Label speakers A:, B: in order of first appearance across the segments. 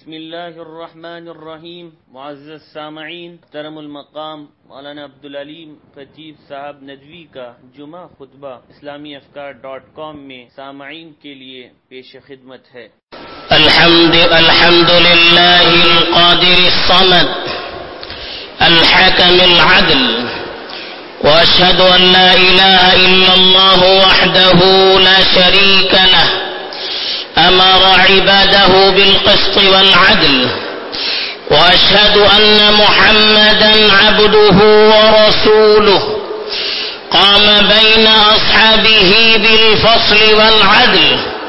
A: बिस्मिल्लाहिर्रहमानिर्रहीम। मुअज़्ज़ज़ सामईन, मुहतरम मकाम मौलाना अब्दुल अलीम खतीब साहब नदवी का जुमा खुतबा islamiafkar.com में सामईन के लिए पेश खिदमत है।
B: अल्हम्दुलिल्लाहिल क़ादिरिस समद अल-हकमिल अदल व अशहदु अन ला इलाहा इल्लल्लाहु वहदहु ला शरीका लह أمر عباده بالقسط والعدل وأشهد أن محمدا عبده ورسوله قام بين أصحابه بالفصل والعدل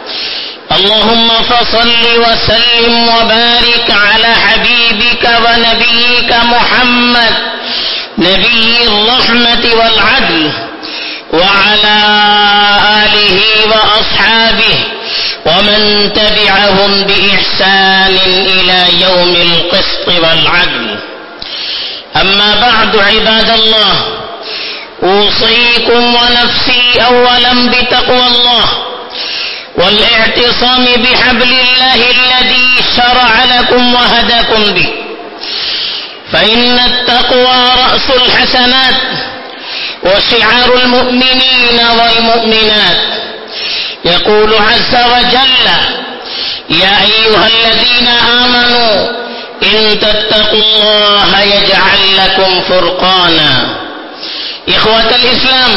B: اللهم فصل وسلم وبارك على حبيبك ونبيك محمد نبي الرحمة والعدل وعلى آله وأصحابه ومن تبعهم بإحسان إلى يوم القسط والعدل أما بعد عباد الله أوصيكم ونفسي أولا بتقوى الله والاعتصام بحبل الله الذي شرع لكم وهداكم به فإن التقوى رأس الحسنات وشعار المؤمنين والمؤمنات يقول عز وجل يا أيها الذين آمنوا إن تتقوا الله يجعل لكم فرقانا إخوة الإسلام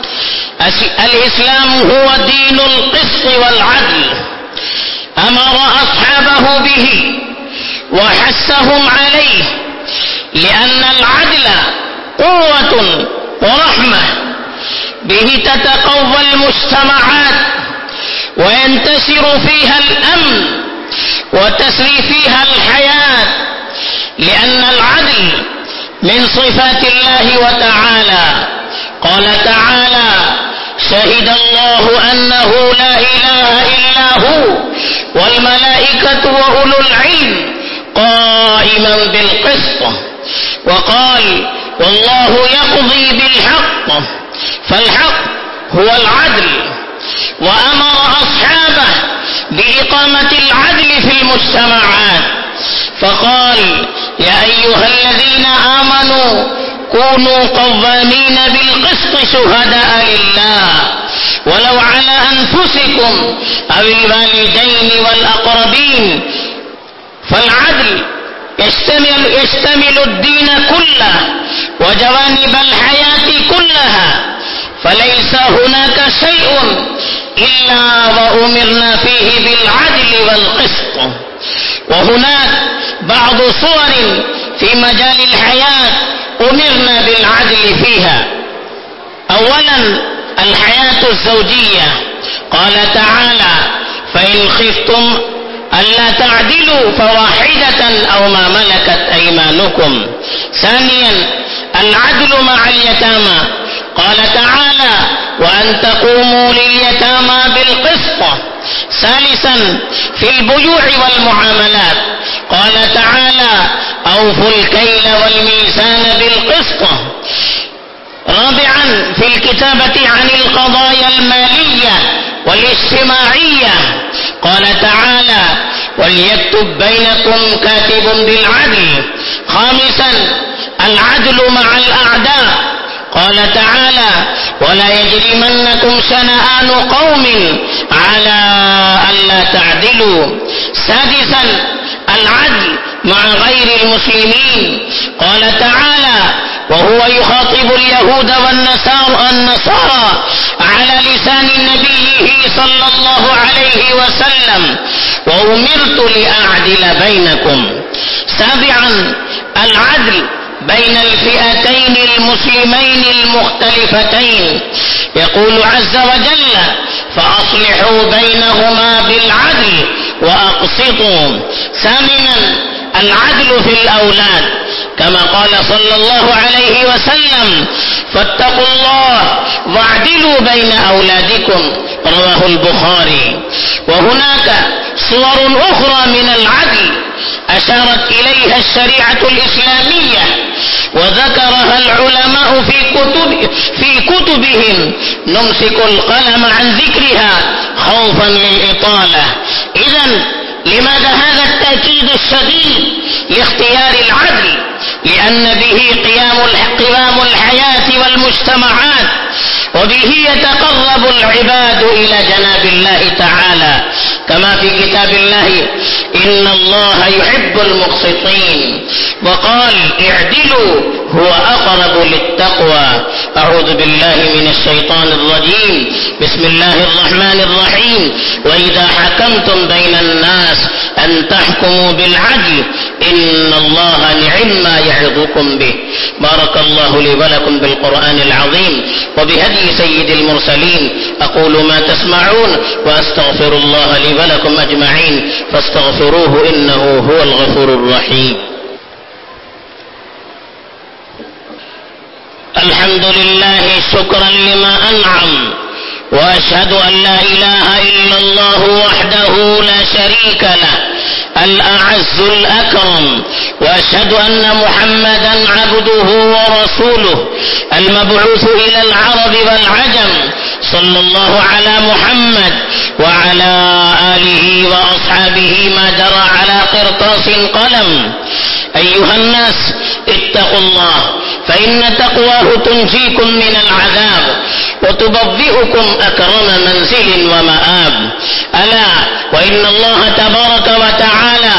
B: الإسلام هو دين القسط والعدل أمر أصحابه به وحثهم عليه لأن العدل قوة ورحمة به تتقوى المجتمعات وينتشر فيها الأمن وتسري فيها الحياة لأن العدل من صفات الله وتعالى قال تعالى شهد الله أنه لا إله إلا هو والملائكة وأولو العلم قائما بالقسط وقال والله يقضي بالحق فالحق هو العدل وأمر أصحابه بإقامة العدل في المجتمعات فقال يا أيها الذين آمنوا كونوا قوامين بالقسط شهداء لله ولو على أنفسكم أو الوالدين والأقربين فالعدل يشتمل الدين كله وجوانب الحياة كلها فليس هناك شيء إلا وأمرنا فيه بالعدل والقسط وهناك بعض صور في مجال الحياة أمرنا بالعدل فيها أولا الحياة الزوجية قال تعالى فإن خفتم ألا تعدلوا فواحدة أو ما ملكت أيمانكم ثانيا العدل مع اليتامى قال تعالى وأن تقوموا لليتامى بالقسط ثالثا في البيوع والمعاملات قال تعالى أوفوا الكيل والميزان بالقسط رابعا في الكتابة عن القضايا المالية والاجتماعية قال تعالى وليكتب بينكم كاتب بالعدل خامسا العدل مع الأعداء قال تعالى ولا يجرمنكم شنآن قوم على ألا تعدلوا سادسا العدل مع غير المسلمين قال تعالى وهو يخاطب اليهود والنصارى على لسان نبيه صلى الله عليه وسلم وأمرت لأعدل بينكم سابعا العدل بين الفئتين المسلمين المختلفتين يقول عز وجل فأصلحوا بينهما بالعدل وأقسطوا ثامنا العدل في الأولاد كما قال صلى الله عليه وسلم فاتقوا الله واعدلوا بين أولادكم رواه البخاري وهناك صور أخرى من العدل أشارت إليها الشريعة الإسلامية وذكرها العلماء في كتبهم نمسك القلم عن ذكرها خوفا للإطالة إذن لماذا هذا التأكيد الشديد لاختيار العدل؟ لأن به قوام الحياة والمجتمعات، وبه يتقرب العباد إلى جناب الله تعالى، كما في كتاب الله: إن الله يحب المقسطين، وقال: اعدلوا هو أقرب للتقوى. أعوذ بالله من الشيطان الرجيم. بسم الله الرحمن الرحيم. وإذا حكمتم بين الناس أن تحكموا بالعدل إن الله نعم ما يعظكم به. بارك الله لي ولكم بالقرآن العظيم وبهدي سيد المرسلين. أقول ما تسمعون وأستغفر الله لي ولكم أجمعين فاستغفروه إنه هو الغفور الرحيم. الحمد لله شكرا لما أنعم، وأشهد أن لا إله إلا الله وحده لا شريك له الأعز الأكرم، وأشهد أن محمدا عبده ورسوله المبعوث إلى العرب والعجم، صلى الله على محمد وعلى آله وأصحابه ما جرى على قرطاس قلم. أيها الناس اتقوا الله، فإن تقواه تنجيكم من العذاب وتبوئكم أكرم منزل ومآب. ألا وإن الله تبارك وتعالى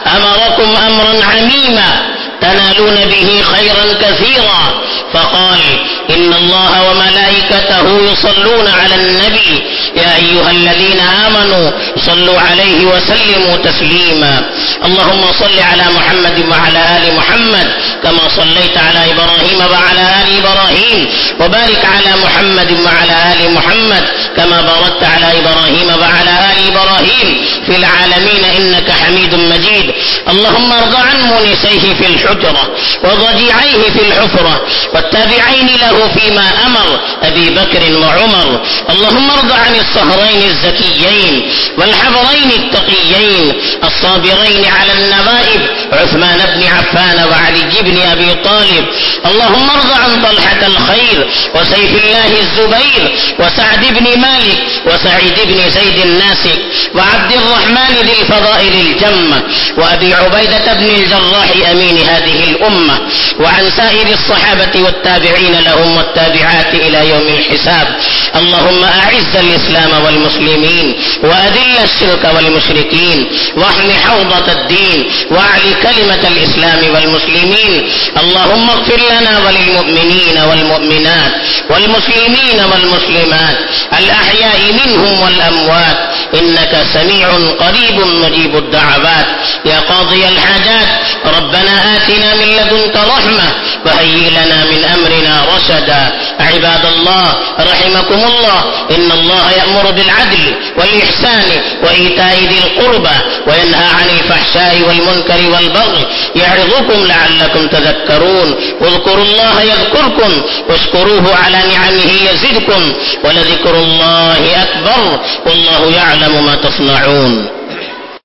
B: أمركم أمرا عميما تنالون به خيرا كثيرا، فقال: إن الله وملائكته يصلون على النبي يا أيها الذين آمنوا صلوا عليه وسلموا تسليما. اللهم صل على محمد وعلى آل محمد كما صليت على إبراهيم وعلى آل إبراهيم، وبارك على محمد وعلى آل محمد كما باركت على إبراهيم وعلى آل إبراهيم في العالمين إنك حميد مجيد. اللهم ارض عن مونسيه في الحجرة وضجيعيه في الحفرة والتابعين له فيما أمر أبي بكر وعمر. اللهم ارض عن الصهرين الزكيين والحبرين التقيين الصابرين على النوائب عثمان بن عفان وعلي بن أبي طالب. اللهم ارض عن طلحة الخير وسيف الله الزبير وسعد بن مالك وسعيد بن زيد الناسك وعبد الرحمن ذي الفضائل الجمة وأبي عبيدة بن الجراح أمين هذه الأمة، وعن سائر الصحابة والتابعين لهم والتابعات إلى يوم الحساب. اللهم أعز الإسلام والمسلمين وأذل الشرك والمشركين واحم حوضة الدين واعل كلمة الإسلام والمسلمين. اللهم اغفر لنا وللمؤمنين والمؤمنات والمسلمين والمسلمات الأحياء منهم والأموات إنك سميع قريب مجيب الدعوات. يا قاضي الحاجات ربنا آتنا من لدنك رحمة وهيئ لنا من أمرنا رشدا. عباد الله رحمكم الله، إن الله يأمر بالعدل والإحسان وإيتاء ذي القربى وينهى عن الفحشاء والمنكر والبغي يعظكم لعلكم تذكرون. واذكروا الله يذكركم واشكروه على نعمه يزدكم ولذكر الله أكبر والله يعلم ما تصنعون.